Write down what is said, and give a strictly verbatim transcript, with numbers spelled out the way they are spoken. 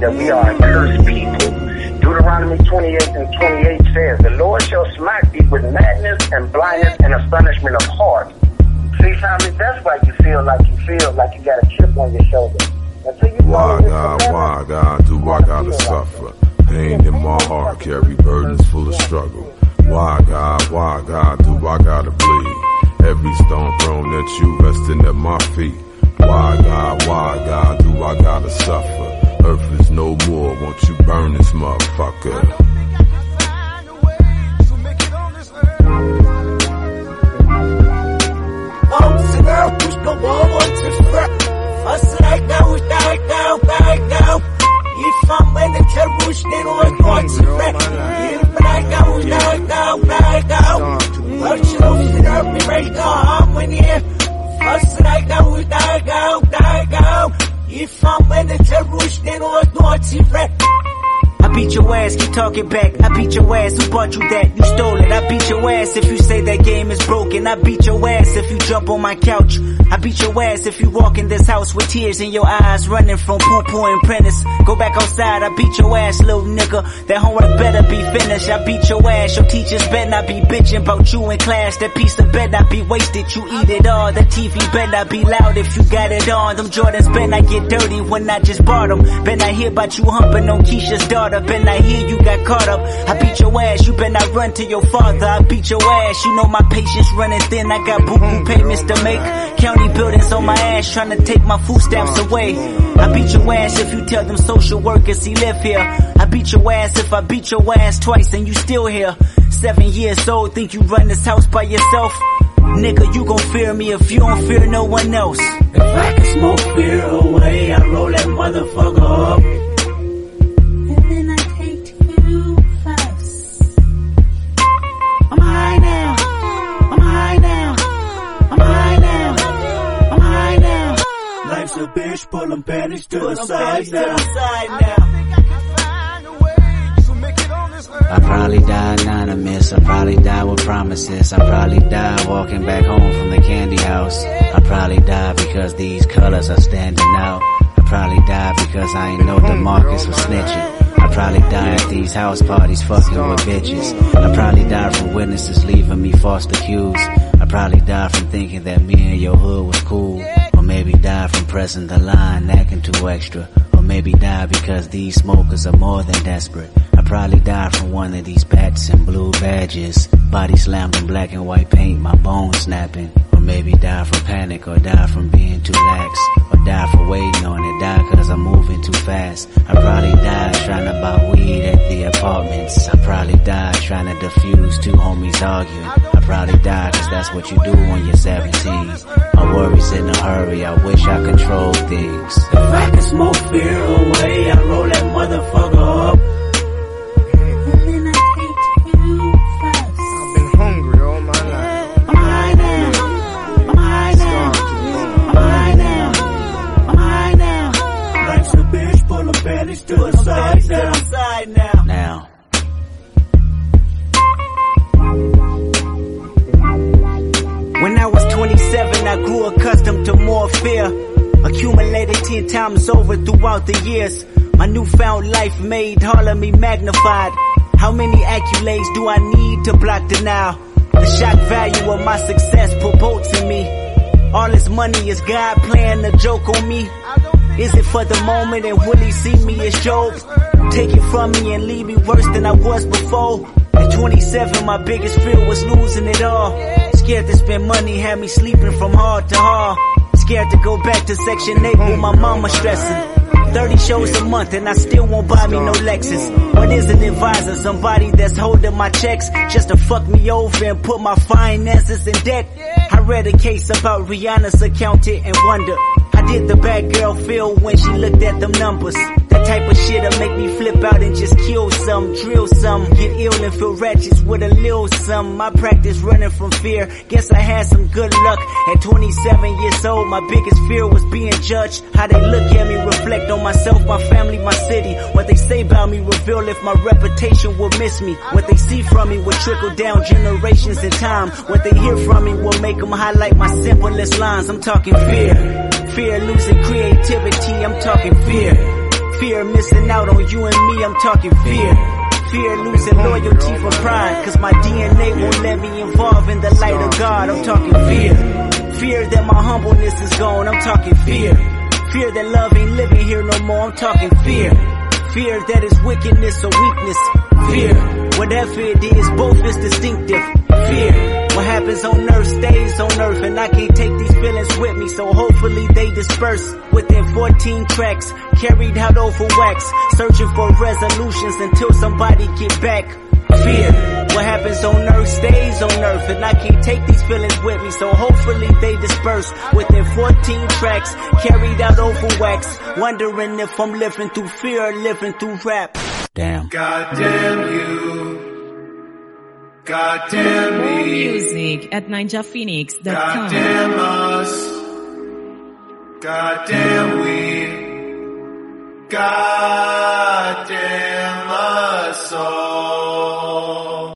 that we are a cursed people. Deuteronomy twenty-eight and twenty-eight says, the Lord shall smite thee with madness and blindness and astonishment of heart. See, family, that's why you feel like you feel like you got a chip on your shoulder. You why, God, why, God, do I gotta suffer? Pain in my heart, carry burdens full of struggle. Why, God, why, God, do I gotta bleed? Every stone thrown at you, resting at my feet. Why, God, why, God, do I gotta suffer? Earth is no more, won't you burn this motherfucker? I beat your ass, keep talking back. I beat your ass, who bought you that? You stole it. I beat your ass if you say that game is broken. I beat your ass if you jump on my couch. I beat your ass if you walk in this house with tears in your eyes, running from poo-poo and Prentice. Go back outside, I beat your ass, little nigga. That homework better be finished. I beat your ass, your teachers better not be bitching about you in class. That piece of better not be wasted, you eat it all. That T V better not be loud if you got it on. Them Jordans better not get dirty when I just bought them. Better not hear about you humping on Keisha's daughter. Better not hear you got caught up. I beat your ass, you better not run to your father. I beat your ass, you know my patience running thin. I got boo-boo payments to make. County buildings on my ass trying to take my food stamps away. I beat your ass if you tell them social workers he live here. I beat your ass if I beat your ass twice and you still here. Seven years old, think you run this house by yourself? Nigga, you gon' fear me if you don't fear no one else. If I can smoke fear away, I roll that motherfucker up. And then I take two puffs. I'm high now. I'm high now. I'm high now. I'm high now. Life's a bitch, pull them panties to the side now. I probably die anonymous, I probably die with promises. I probably die walking back home from the candy house. I probably die because these colors are standing out. I probably die because I ain't know DeMarcus was snitching. I probably die at these house parties fucking with bitches. I probably die from witnesses leaving me false accused. I probably die from thinking that me and your hood was cool. Or maybe die from pressing the line, acting too extra. Or maybe die because these smokers are more than desperate. I probably die from one of these bats and blue badges. Body slammed in black and white paint, my bones snapping. Or maybe die from panic, or die from being too lax. Or die for waiting on it, die cause I'm moving too fast. I probably die trying to buy weed at the apartments. I probably die trying to defuse two homies arguing. I probably die cause that's what you do when you're seventeen. My worries in a hurry, I wish I controlled things. If I can smoke fear away, I roll that motherfucker up. To the side now. Side now. Now. When I was twenty-seven, I grew accustomed to more fear. Accumulated ten times over throughout the years. My newfound life made all of me magnified. How many accolades do I need to block denial? The shock value of my success promotes in me. All this money is God playing a joke on me. Is it for the moment and will he see me as Job? Take it from me and leave me worse than I was before. At twenty-seven, my biggest fear was losing it all. Scared to spend money, had me sleeping from hard to hard. Scared to go back to Section eight with my mama stressing. thirty shows a month and I still won't buy me no Lexus. What is an advisor? Somebody that's holding my checks just to fuck me over and put my finances in debt. I read a case about Rihanna's accountant and wonder, how did the bad girl feel when she looked at them numbers? That type of shit'll make me flip out and just kill some, drill some, get ill and feel ratchets with a little some. I practice running from fear, guess I had some good luck. At twenty-seven years old, my biggest fear was being judged. How they look at me, reflect on myself, my family, my city. What they say about me reveal if my reputation will miss me. What they see from me will trickle down generations in time. What they hear from me will make them highlight my simplest lines. I'm talking fear. Fear losing creativity, I'm talking fear. Fear missing out on you and me, I'm talking fear. Fear losing loyalty for pride, cause my D N A won't let me involve in the light of God. I'm talking fear. Fear that my humbleness is gone, I'm talking fear. Fear that love ain't living here no more, I'm talking fear. Fear that is wickedness or weakness. Fear, whatever it is, both is distinctive. Fear, what happens on earth stays on earth, and I can't take these feelings with me, so hopefully they disperse within fourteen tracks, carried out over wax, searching for resolutions until somebody get back. Fear, what happens on earth stays on earth, and I can't take these feelings with me, so hopefully they disperse within fourteen tracks, carried out over wax, wondering if I'm living through fear or living through rap. Damn. God damn you. God damn me. More music at ninja phoenix dot com. God damn us. God damn we. God damn.